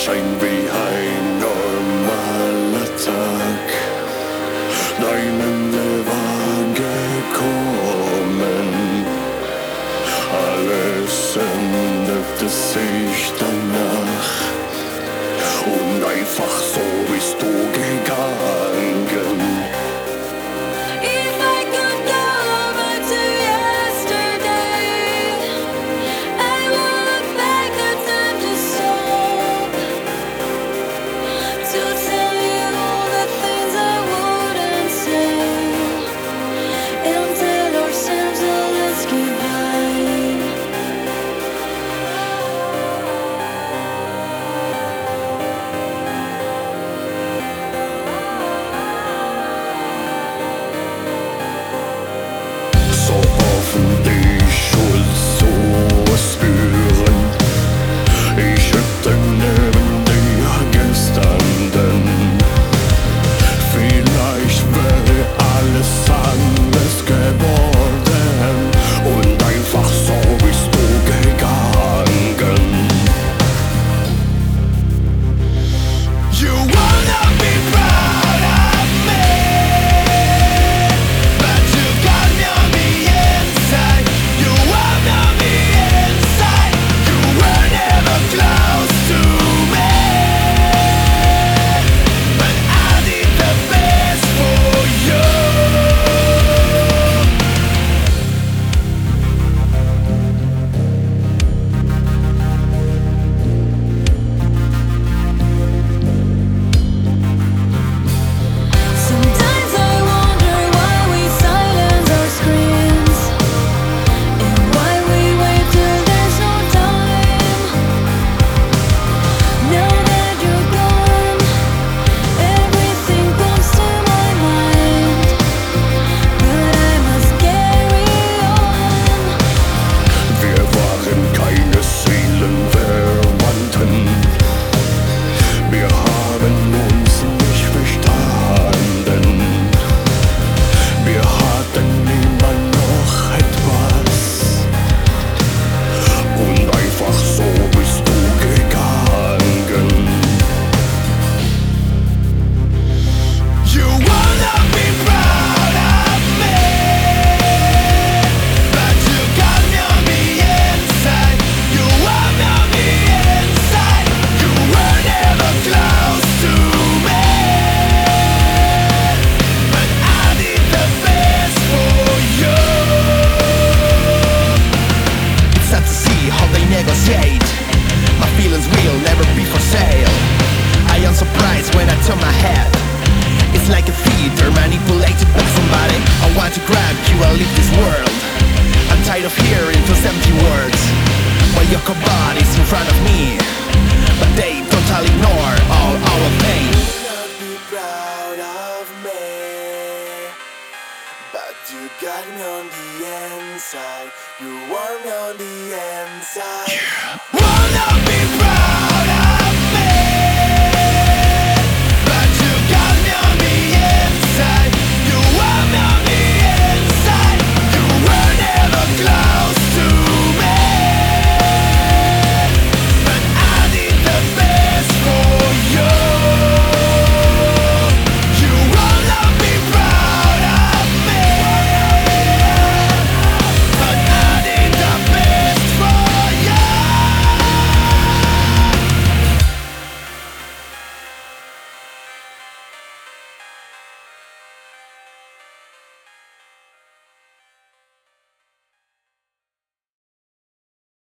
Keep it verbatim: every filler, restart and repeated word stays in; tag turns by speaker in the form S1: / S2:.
S1: scheint wie ein normaler Tag. Dein Ende war gekommen, alles änderte sich danach. Und einfach so bist du gegangen.
S2: If I could go back to yesterday, I would look back at time to stop, to tell you all the things I wouldn't say, and tell ourselves all let's get high.
S1: So offen die Schuld zu spüren. Ich hätte neben dir gestanden. Vielleicht wäre alles anders geworden. Und einfach so bist du gegangen. You wanna be proud of me, but you got me on the inside. You want me on the inside. You were never close to me, but I did the best for you.
S2: Sometimes I wonder why we silence our screens, and why we wait till there's no time. Now that you're gone, everything comes to my mind, but I must carry on.
S1: Wir waren keine Seelenverwandten. Wir haben uns nicht verstanden. Wir hatten immer noch etwas. Und einfach so bist du gegangen. You wanna be proud of me, but you got me on the inside. You want me on the inside. You were never close to me, but I did the best for you.
S3: It's sad to see how they negotiate. My feelings will never be for sale. I am surprised when I turn my head. It's like a theater manipulated by somebody. I want to grab you and leave this world. I'm tired of hearing those empty words while your body's in front of me, but they totally ignore all our pain.
S1: Not be proud of me, but you got me on the inside. You want me on the inside. Wanna be